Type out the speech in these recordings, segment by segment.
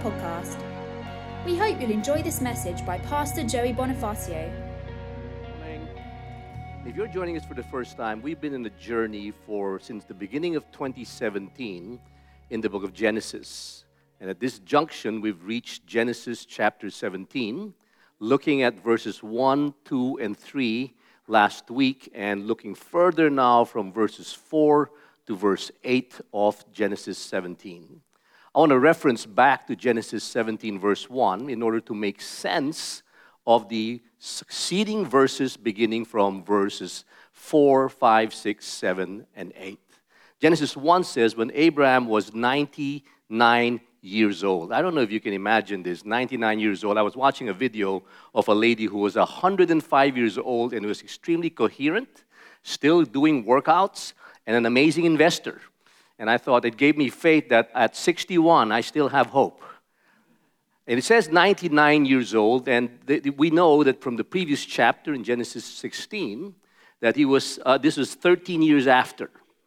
podcast. We hope you'll enjoy this message by Pastor Joey Bonifacio. Morning. If you're joining us for the first time, we've been in a journey since the beginning of 2017 in the book of Genesis. And at this junction, we've reached Genesis chapter 17, looking at verses 1, 2, and 3 last week, and looking further now from verses 4 to verse 8 of Genesis 17. I want to reference back to Genesis 17, verse 1, in order to make sense of the succeeding verses beginning from verses 4, 5, 6, 7, and 8. Genesis 1 says, when Abraham was 99 years old. I don't know if you can imagine this, 99 years old. I was watching a video of a lady who was 105 years old and was extremely coherent, still doing workouts, and an amazing investor. And I thought it gave me faith that at 61, I still have hope. And it says 99 years old, and we know that from the previous chapter in Genesis 16, that this was 13 years after.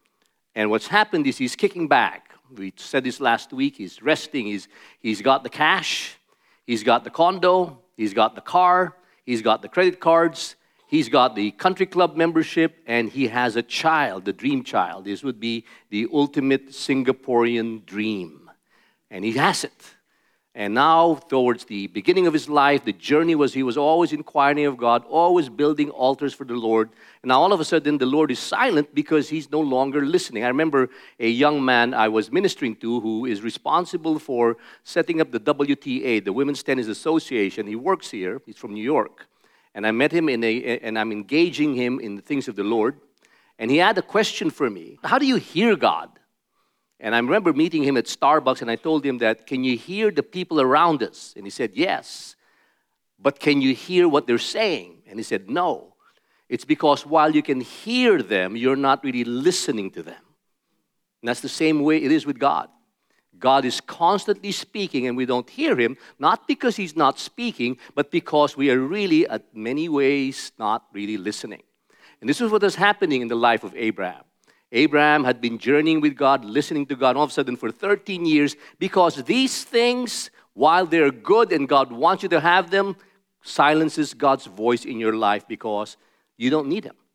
And what's happened is he's kicking back. We said this last week. He's resting. He's got the cash. He's got the condo. He's got the car. He's got the credit cards. He's got the country club membership, and he has a child, the dream child. This would be the ultimate Singaporean dream. And he has it. And now, towards the beginning of his life, the journey was he was always inquiring of God, always building altars for the Lord. And now all of a sudden, the Lord is silent because he's no longer listening. I remember a young man I was ministering to who is responsible for setting up the WTA, the Women's Tennis Association. He works here. He's from New York. And I met him and I'm engaging him in the things of the Lord. And he had a question for me. How do you hear God? And I remember meeting him at Starbucks, and I told him that, can you hear the people around us? And he said, yes. But can you hear what they're saying? And he said, no. It's because while you can hear them, you're not really listening to them. And that's the same way it is with God. God is constantly speaking and we don't hear him, not because he's not speaking, but because we are really, at many ways, not really listening. And this is what is happening in the life of Abraham. Abraham had been journeying with God, listening to God, all of a sudden for 13 years, because these things, while they're good and God wants you to have them, silences God's voice in your life because you don't need him.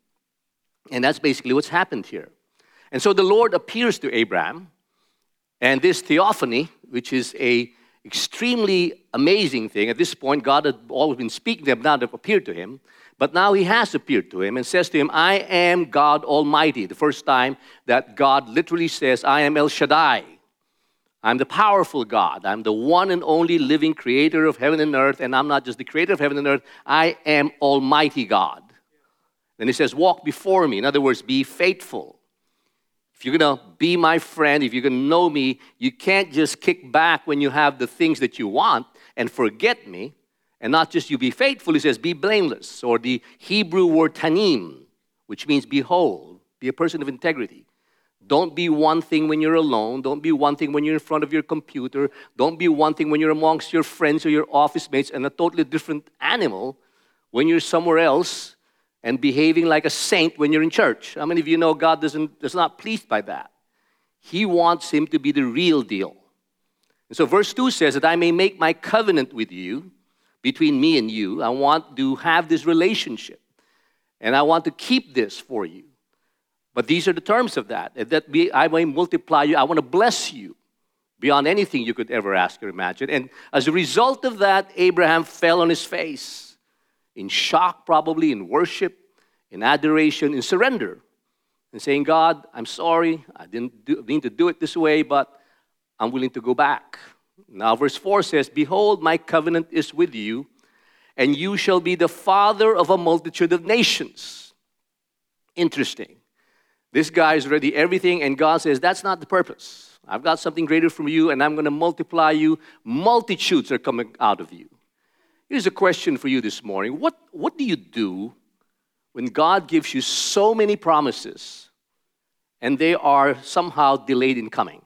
And that's basically what's happened here. And so the Lord appears to Abraham. And this theophany, which is an extremely amazing thing, at this point, God had always been speaking to him, now they've appeared to him. But now he has appeared to him and says to him, I am God Almighty. The first time that God literally says, I am El Shaddai. I'm the powerful God. I'm the one and only living creator of heaven and earth. And I'm not just the creator of heaven and earth. I am Almighty God. Then he says, walk before me. In other words, be faithful. If you're going to be my friend, if you're going to know me, you can't just kick back when you have the things that you want and forget me. And not just you be faithful, he says, be blameless. Or the Hebrew word tanim, which means be whole, be a person of integrity. Don't be one thing when you're alone. Don't be one thing when you're in front of your computer. Don't be one thing when you're amongst your friends or your office mates, and a totally different animal when you're somewhere else, and behaving like a saint when you're in church. How many of you know God is not pleased by that? He wants him to be the real deal. And so verse 2 says that I may make my covenant with you, between me and you. I want to have this relationship. And I want to keep this for you. But these are the terms of that. I may multiply you. I want to bless you beyond anything you could ever ask or imagine. And as a result of that, Abraham fell on his face. In shock, probably, in worship, in adoration, in surrender. And saying, God, I'm sorry, I didn't mean to do it this way, but I'm willing to go back. Now, verse 4 says, behold, my covenant is with you, and you shall be the father of a multitude of nations. Interesting. This guy is ready everything, and God says, that's not the purpose. I've got something greater from you, and I'm going to multiply you. Multitudes are coming out of you. Here's a question for you this morning. What do you do when God gives you so many promises and they are somehow delayed in coming?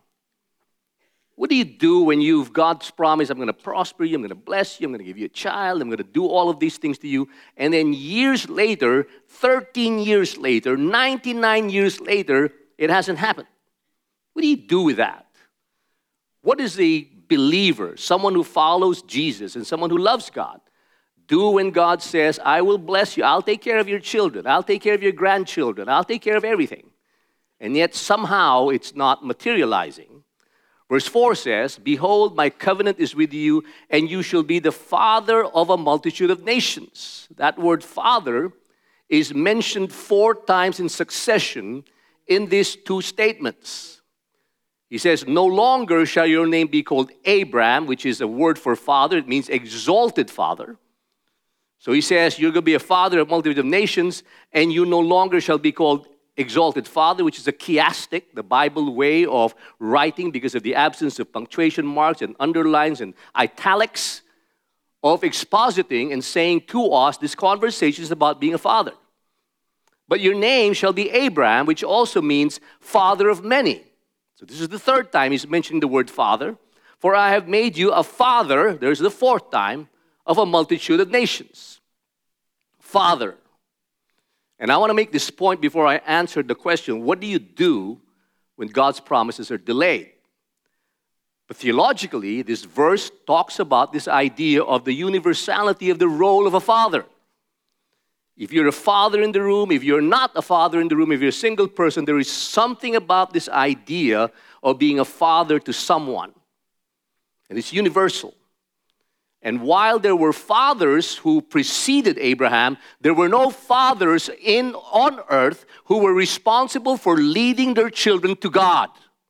What do you do when you've God's promise, I'm going to prosper you, I'm going to bless you, I'm going to give you a child, I'm going to do all of these things to you, and then years later, 13 years later, 99 years later, it hasn't happened? What do you do with that? What is the believer, someone who follows Jesus and someone who loves God, do when God says, I will bless you, I'll take care of your children, I'll take care of your grandchildren, I'll take care of everything. And yet somehow it's not materializing. Verse 4 says, behold, my covenant is with you, and you shall be the father of a multitude of nations. That word father is mentioned 4 times in succession in these 2 statements. He says, no longer shall your name be called Abram, which is a word for father. It means exalted father. So he says, you're going to be a father of a multitude of nations, and you no longer shall be called exalted father, which is a chiastic, the Bible way of writing because of the absence of punctuation marks and underlines and italics, of expositing and saying to us this conversation is about being a father. But your name shall be Abraham, which also means father of many. So this is the 3rd time he's mentioning the word father. For I have made you a father, there's the 4th time, of a multitude of nations. Father. And I want to make this point before I answer the question, what do you do when God's promises are delayed? But theologically, this verse talks about this idea of the universality of the role of a father. If you're a father in the room, if you're not a father in the room, if you're a single person, there is something about this idea of being a father to someone. And it's universal. And while there were fathers who preceded Abraham, there were no fathers on earth who were responsible for leading their children to God.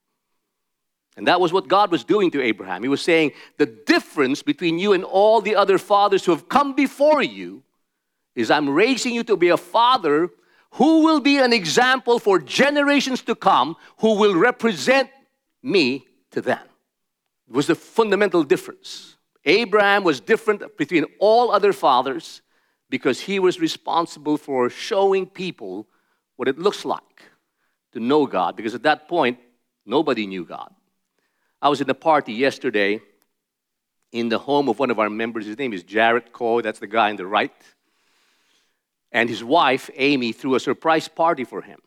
And that was what God was doing to Abraham. He was saying, the difference between you and all the other fathers who have come before you is I'm raising you to be a father who will be an example for generations to come, who will represent me to them. It was the fundamental difference. Abraham was different between all other fathers because he was responsible for showing people what it looks like to know God, because at that point, nobody knew God. I was in a party yesterday in the home of one of our members. His name is Jared Coe. That's the guy on the right. And his wife, Amy, threw a surprise party for him.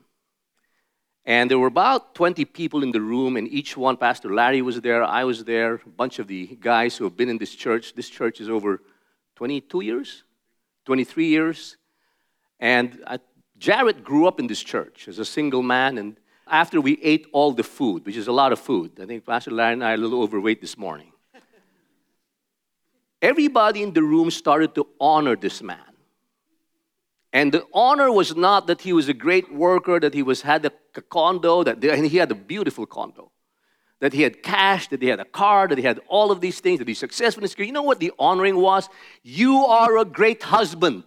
And there were about 20 people in the room, and each one, Pastor Larry was there, I was there, a bunch of the guys who have been in this church. This church is over 22 years, 23 years. And Jared grew up in this church as a single man, and after we ate all the food, which is a lot of food, I think Pastor Larry and I are a little overweight this morning, everybody in the room started to honor this man. And the honor was not that he was a great worker, that he had a condo, and he had a beautiful condo, that he had cash, that he had a car, that he had all of these things, that he's successful in his career. You know what the honoring was? You are a great husband.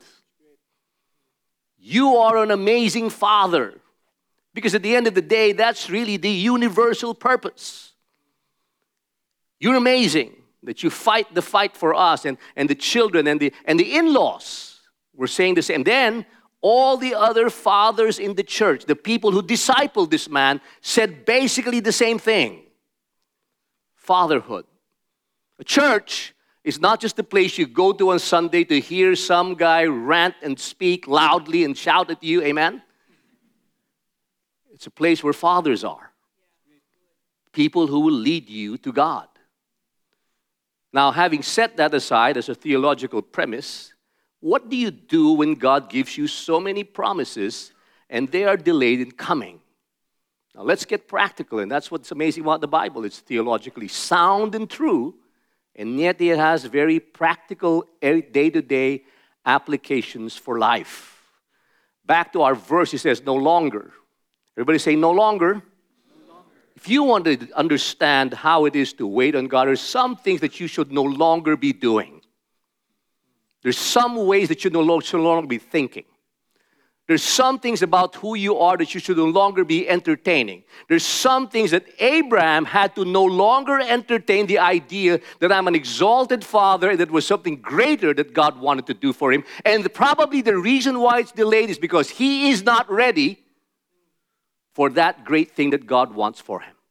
You are an amazing father. Because at the end of the day, that's really the universal purpose. You're amazing that you fight the fight for us and the children and the in-laws. We're saying the same. Then, all the other fathers in the church, the people who discipled this man, said basically the same thing. Fatherhood. A church is not just a place you go to on Sunday to hear some guy rant and speak loudly and shout at you, amen? It's a place where fathers are. People who will lead you to God. Now, having set that aside as a theological premise, what do you do when God gives you so many promises and they are delayed in coming? Now let's get practical, and that's what's amazing about the Bible. It's theologically sound and true, and yet it has very practical day-to-day applications for life. Back to our verse, it says, no longer. Everybody say, no longer. No longer. If you want to understand how it is to wait on God, there's some things that you should no longer be doing. There's some ways that you no longer be thinking. There's some things about who you are that you should no longer be entertaining. There's some things that Abraham had to no longer entertain the idea that I'm an exalted father and that was something greater that God wanted to do for him. And probably the reason why it's delayed is because he is not ready for that great thing that God wants for him.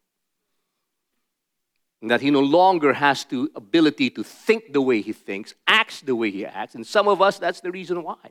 And that he no longer has the ability to think the way he thinks, acts the way he acts. And some of us, that's the reason why.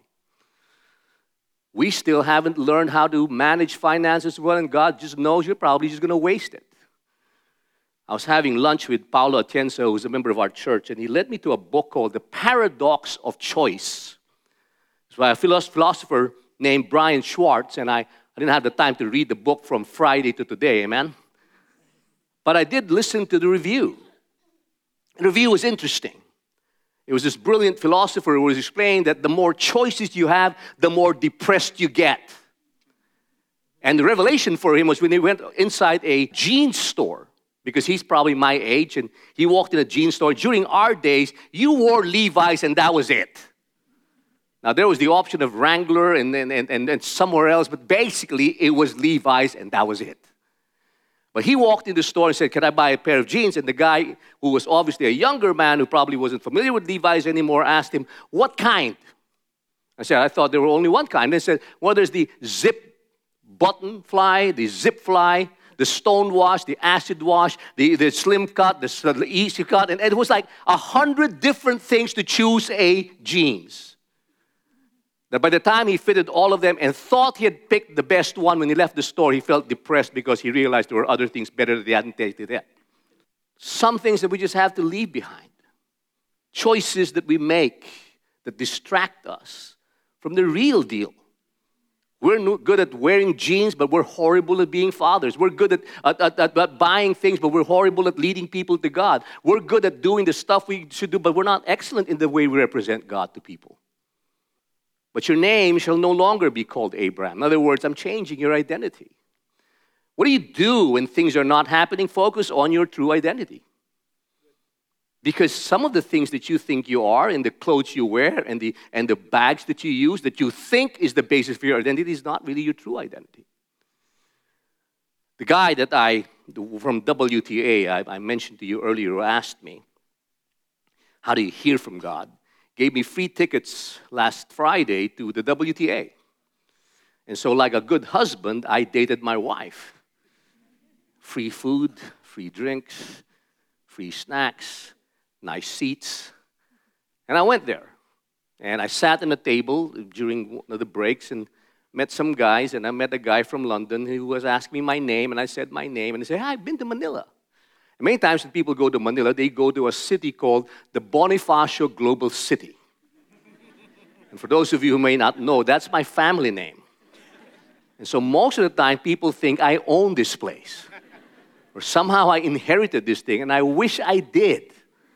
We still haven't learned how to manage finances well, and God just knows you're probably just going to waste it. I was having lunch with Paulo Atienza, who's a member of our church, and he led me to a book called The Paradox of Choice. It's by a philosopher named Brian Schwartz, and I didn't have the time to read the book from Friday to today, amen? But I did listen to the review. The review was interesting. It was this brilliant philosopher who was explaining that the more choices you have, the more depressed you get. And the revelation for him was when he went inside a jeans store, because he's probably my age, and he walked in a jeans store. During our days, you wore Levi's and that was it. Now, there was the option of Wrangler and somewhere else, but basically it was Levi's and that was it. But he walked in the store and said, can I buy a pair of jeans? And the guy, who was obviously a younger man who probably wasn't familiar with Levi's anymore, asked him, what kind? I said, I thought there were only one kind. They said, well, there's the zip button fly, the zip fly, the stone wash, the acid wash, the slim cut, the easy cut. And it was like 100 different things to choose a jeans. That by the time he fitted all of them and thought he had picked the best one, when he left the store, he felt depressed because he realized there were other things better that he hadn't tasted yet. Some things that we just have to leave behind. Choices that we make that distract us from the real deal. We're good at wearing jeans, but we're horrible at being fathers. We're good at buying things, but we're horrible at leading people to God. We're good at doing the stuff we should do, but we're not excellent in the way we represent God to people. But your name shall no longer be called Abraham. In other words, I'm changing your identity. What do you do when things are not happening? Focus on your true identity. Because some of the things that you think you are, and the clothes you wear, and the bags that you use, that you think is the basis for your identity, is not really your true identity. The guy that from WTA, I mentioned to you earlier, who asked me, how do you hear from God? Gave me free tickets last Friday to the WTA. And so like a good husband, I dated my wife. Free food, free drinks, free snacks, nice seats. And I went there. And I sat at a table during one of the breaks and met some guys. And I met a guy from London who was asking me my name. And I said my name. And he said, I've been to Manila. And many times when people go to Manila, they go to a city called the Bonifacio Global City. And for those of you who may not know, that's my family name. And so most of the time, people think I own this place. Or somehow I inherited this thing, and I wish I did.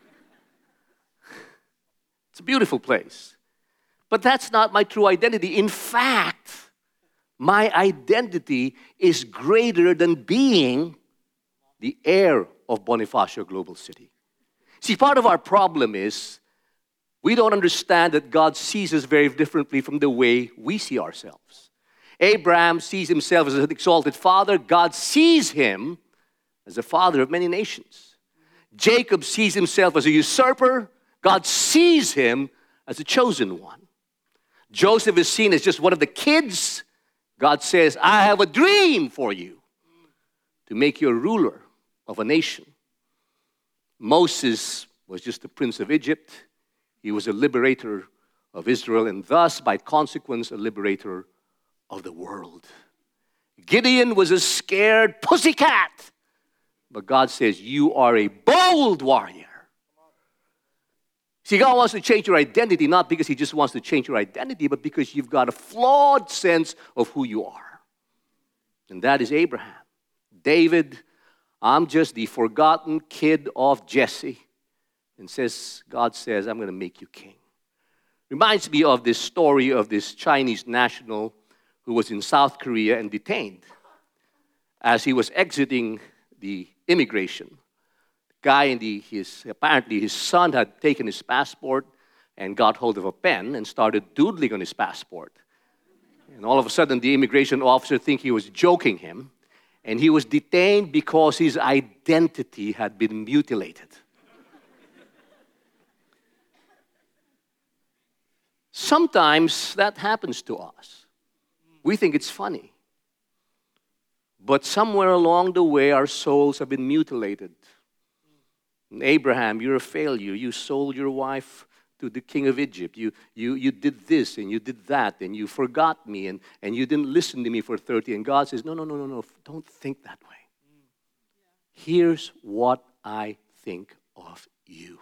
It's a beautiful place. But that's not my true identity. In fact, my identity is greater than being the heir of Bonifacio Global City. See, part of our problem is we don't understand that God sees us very differently from the way we see ourselves. Abraham sees himself as an exalted father. God sees him as the father of many nations. Jacob sees himself as a usurper. God sees him as a chosen one. Joseph is seen as just one of the kids. God says, I have a dream for you to make you a ruler of a nation. Moses was just the prince of Egypt. He was a liberator of Israel, and thus, by consequence, a liberator of the world. Gideon was a scared pussycat. But God says, you are a bold warrior. See, God wants to change your identity, not because He just wants to change your identity, but because you've got a flawed sense of who you are. And that is Abraham. David, I'm just the forgotten kid of Jesse. And God says, I'm going to make you king. Reminds me of this story of this Chinese national who was in South Korea and detained. As he was exiting the immigration, the guy apparently his son had taken his passport and got hold of a pen and started doodling on his passport. And all of a sudden, the immigration officer think he was joking him. And he was detained because his identity had been mutilated. Sometimes that happens to us. We think it's funny. But somewhere along the way, our souls have been mutilated. And Abraham, you're a failure. You sold your wife to the king of Egypt. You did this and you did that and you forgot me and you didn't listen to me for 30. And God says, no, don't think that way. here's what I think of you.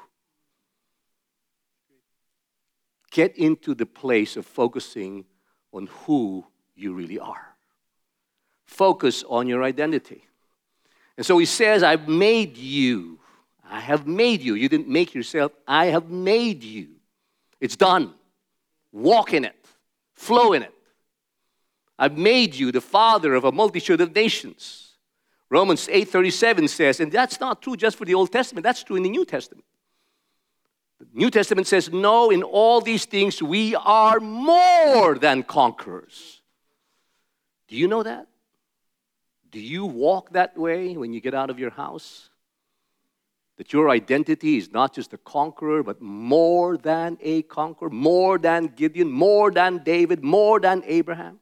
Get into the place of focusing on who you really are. Focus on your identity. And so he says, I've made you. I have made you. You didn't make yourself. I have made you. It's done. Walk in it. Flow in it. I've made you the father of a multitude of nations. Romans 8:37 says, and that's not true just for the Old Testament. That's true in the New Testament. The New Testament says, no, in all these things we are more than conquerors. Do you know that? Do you walk that way when you get out of your house? That your identity is not just a conqueror, but more than a conqueror, more than Gideon, more than David, more than Abraham.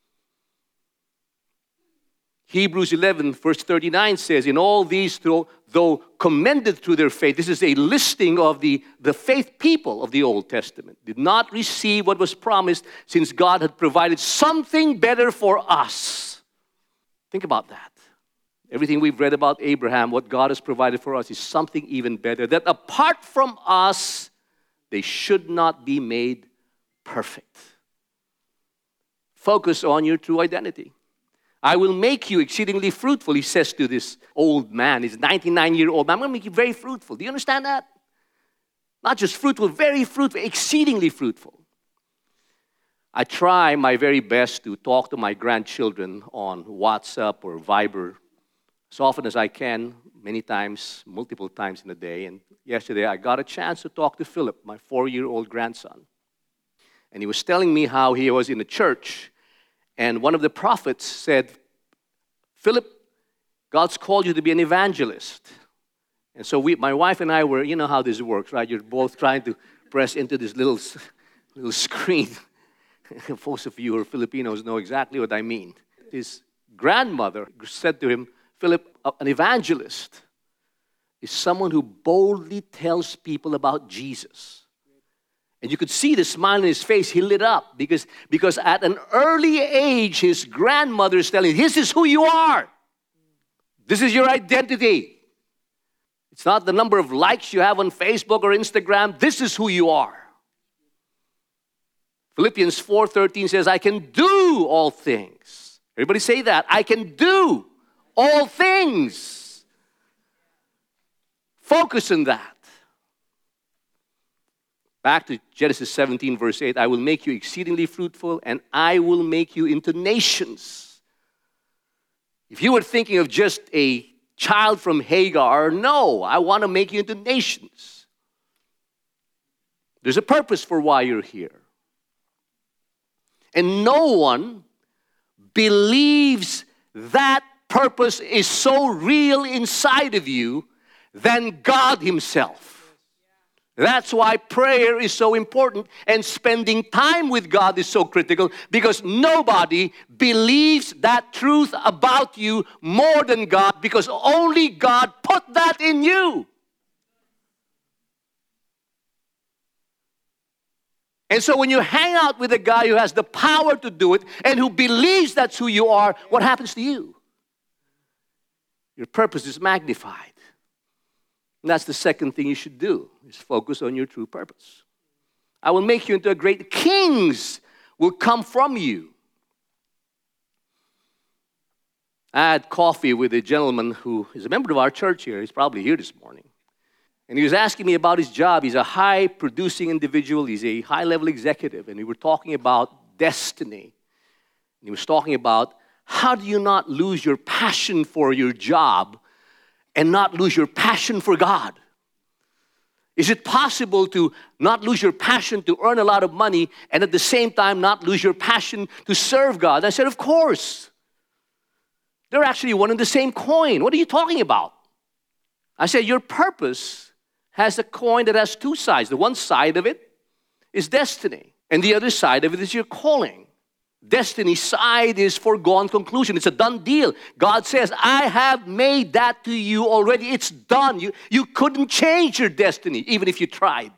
Hebrews 11, verse 39 says, in all these, though commended through their faith, this is a listing of the faith people of the Old Testament, did not receive what was promised, since God had provided something better for us. Think about that. Everything we've read about Abraham, what God has provided for us, is something even better. That apart from us, they should not be made perfect. Focus on your true identity. I will make you exceedingly fruitful, he says to this old man. He's a 99-year-old man. I'm going to make you very fruitful. Do you understand that? Not just fruitful, very fruitful, exceedingly fruitful. I try my very best to talk to my grandchildren on WhatsApp or Viber as often as I can, many times, multiple times in a day. And yesterday I got a chance to talk to Philip, my 4-year-old grandson. And he was telling me how he was in a church, and one of the prophets said, Philip, God's called you to be an evangelist. And so my wife and I were, you know how this works, right? You're both trying to press into this little screen. Most of you who are Filipinos know exactly what I mean. His grandmother said to him, Philip, an evangelist is someone who boldly tells people about Jesus. And you could see the smile on his face. He lit up because at an early age, his grandmother is telling him, this is who you are. This is your identity. It's not the number of likes you have on Facebook or Instagram. This is who you are. Philippians 4:13 says, I can do all things. Everybody say that. I can do all things. Focus on that. Back to Genesis 17, verse 8. I will make you exceedingly fruitful, and I will make you into nations. If you were thinking of just a child from Hagar, no, I want to make you into nations. There's a purpose for why you're here. And no one believes that purpose is so real inside of you than God Himself. That's why prayer is so important and spending time with God is so critical, because nobody believes that truth about you more than God, because only God put that in you. And so when you hang out with a guy who has the power to do it and who believes that's who you are, what happens to you? Your purpose is magnified. And that's the second thing you should do, is focus on your true purpose. I will make you into a great kings will come from you. I had coffee with a gentleman who is a member of our church here. He's probably here this morning. And he was asking me about his job. He's a high-producing individual. He's a high-level executive. And we were talking about destiny. And he was talking about, how do you not lose your passion for your job and not lose your passion for God? Is it possible to not lose your passion to earn a lot of money and at the same time not lose your passion to serve God? I said, of course. They're actually one and the same coin. What are you talking about? I said, your purpose has a coin that has two sides. The one side of it is destiny, and the other side of it is your calling. Destiny side is foregone conclusion. It's a done deal. God says, I have made that to you already. It's done. You couldn't change your destiny, even if you tried.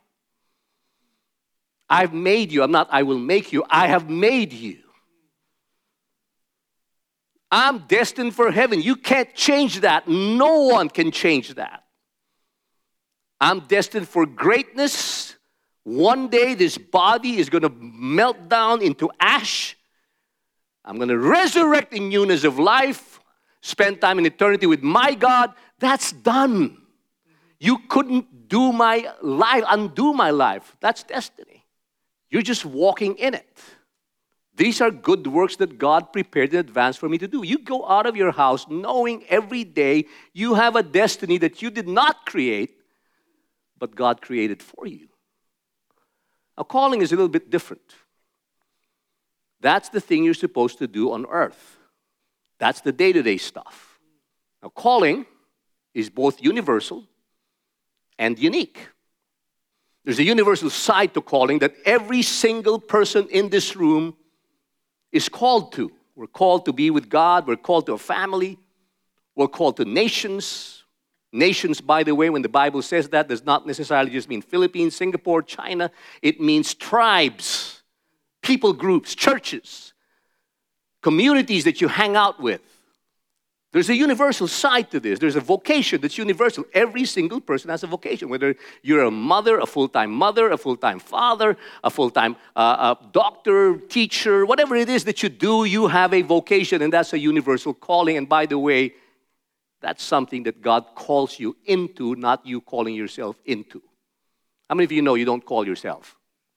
I've made you. I will make you. I have made you. I'm destined for heaven. You can't change that. No one can change that. I'm destined for greatness. One day this body is going to melt down into ash. I'm going to resurrect in newness of life, spend time in eternity with my God. That's done. You couldn't undo my life. That's destiny. You're just walking in it. These are good works that God prepared in advance for me to do. You go out of your house knowing every day you have a destiny that you did not create, but God created for you. Now, calling is a little bit different. That's the thing you're supposed to do on earth. That's the day-to-day stuff. Now, calling is both universal and unique. There's a universal side to calling that every single person in this room is called to. We're called to be with God. We're called to a family. We're called to nations. Nations, by the way, when the Bible says that, does not necessarily just mean Philippines, Singapore, China. It means tribes, people groups, churches, communities that you hang out with. There's a universal side to this. There's a vocation that's universal. Every single person has a vocation, whether you're a mother, a full-time father, a full-time doctor, teacher, whatever it is that you do, you have a vocation, and that's a universal calling. And by the way, that's something that God calls you into, not you calling yourself into. How many of you know you don't call yourself?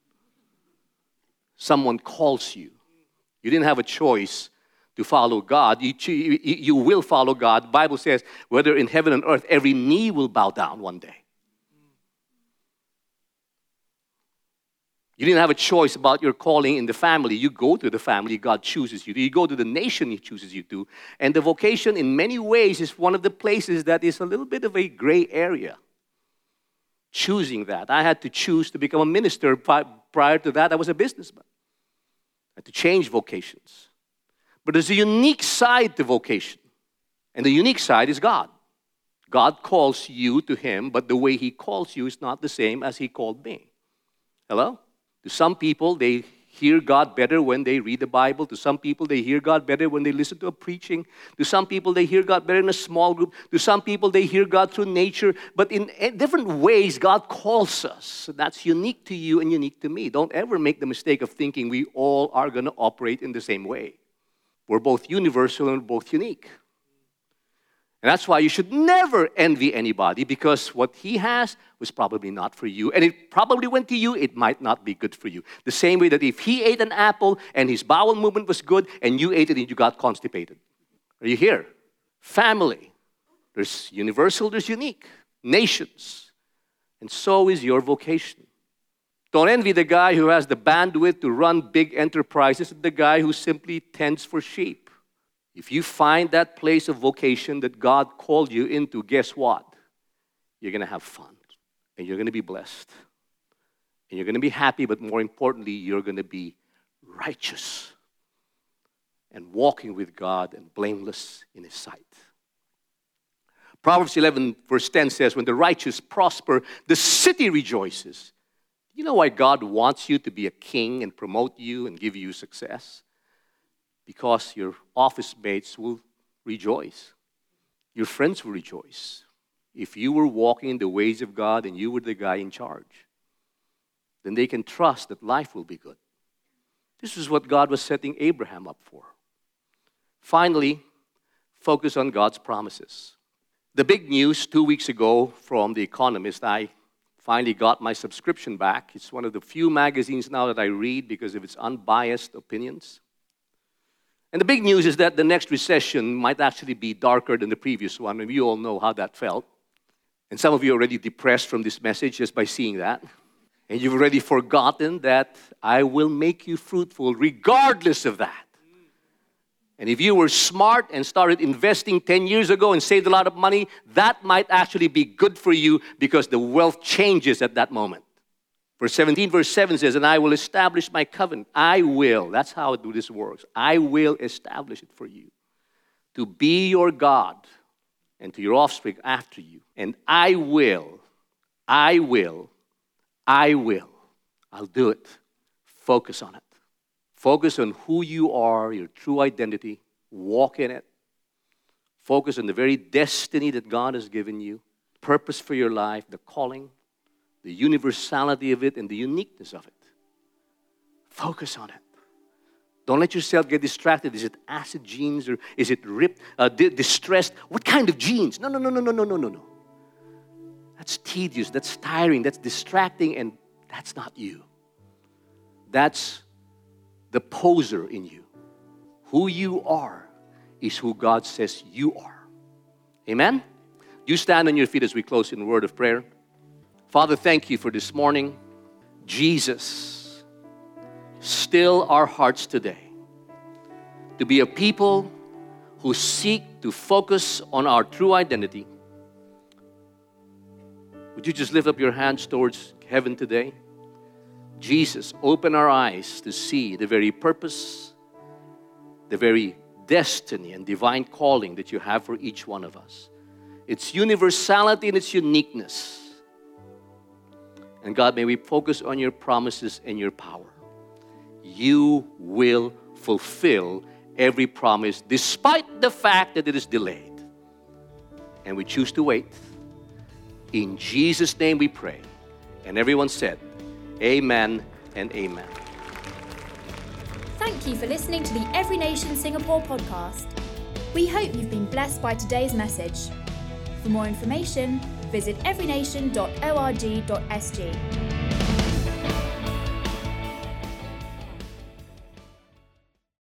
Someone calls you. You didn't have a choice to follow God. You will follow God. The Bible says, whether in heaven and earth, every knee will bow down one day. You didn't have a choice about your calling in the family. You go to the family God chooses you to. You go to the nation He chooses you to. And the vocation, in many ways, is one of the places that is a little bit of a gray area. Choosing that. I had to choose to become a minister. Prior to that, I was a businessman. I had to change vocations. But there's a unique side to vocation. And the unique side is God. God calls you to Him, but the way He calls you is not the same as He called me. Hello? To some people, they hear God better when they read the Bible. To some people, they hear God better when they listen to a preaching. To some people, they hear God better in a small group. To some people, they hear God through nature. But in different ways, God calls us. So that's unique to you and unique to me. Don't ever make the mistake of thinking we all are going to operate in the same way. We're both universal and both unique. And that's why you should never envy anybody, because what he has was probably not for you. And it probably went to you, it might not be good for you. The same way that if he ate an apple and his bowel movement was good and you ate it and you got constipated. Are you here? Family. There's universal, there's unique. Nations. And so is your vocation. Don't envy the guy who has the bandwidth to run big enterprises and the guy who simply tends for sheep. If you find that place of vocation that God called you into, guess what? You're going to have fun. And you're going to be blessed. And you're going to be happy, but more importantly, you're going to be righteous. And walking with God and blameless in His sight. Proverbs 11 verse 10 says, when the righteous prosper, the city rejoices. You know why God wants you to be a king and promote you and give you success? Because your office mates will rejoice. Your friends will rejoice. If you were walking in the ways of God and you were the guy in charge, then they can trust that life will be good. This is what God was setting Abraham up for. Finally, focus on God's promises. The big news 2 weeks ago from The Economist, I finally got my subscription back. It's one of the few magazines now that I read because of its unbiased opinions. And the big news is that the next recession might actually be darker than the previous one, and you all know how that felt. And some of you are already depressed from this message just by seeing that. And you've already forgotten that I will make you fruitful regardless of that. And if you were smart and started investing 10 years ago and saved a lot of money, that might actually be good for you because the wealth changes at that moment. Verse 17, verse 7 says, and I will establish my covenant. I will. That's how this works. I will establish it for you to be your God and to your offspring after you. And I will. I'll do it. Focus on it. Focus on who you are, your true identity, walk in it. Focus on the very destiny that God has given you, purpose for your life, the calling, the universality of it, and the uniqueness of it. Focus on it. Don't let yourself get distracted. Is it acid genes or is it ripped, distressed? What kind of genes? No. That's tedious, that's tiring, that's distracting, and that's not you. That's the poser in you. Who you are is who God says you are. Amen? You stand on your feet as we close in a word of prayer. Father, thank you for this morning. Jesus, still our hearts today to be a people who seek to focus on our true identity. Would you just lift up your hands towards heaven today? Jesus, open our eyes to see the very purpose, the very destiny and divine calling that you have for each one of us. Its universality and its uniqueness. And God, may we focus on your promises and your power. You will fulfill every promise despite the fact that it is delayed. And we choose to wait. In Jesus' name we pray. And everyone said, amen and amen. Thank you for listening to the Every Nation Singapore podcast. We hope you've been blessed by today's message. For more information, visit everynation.org.sg.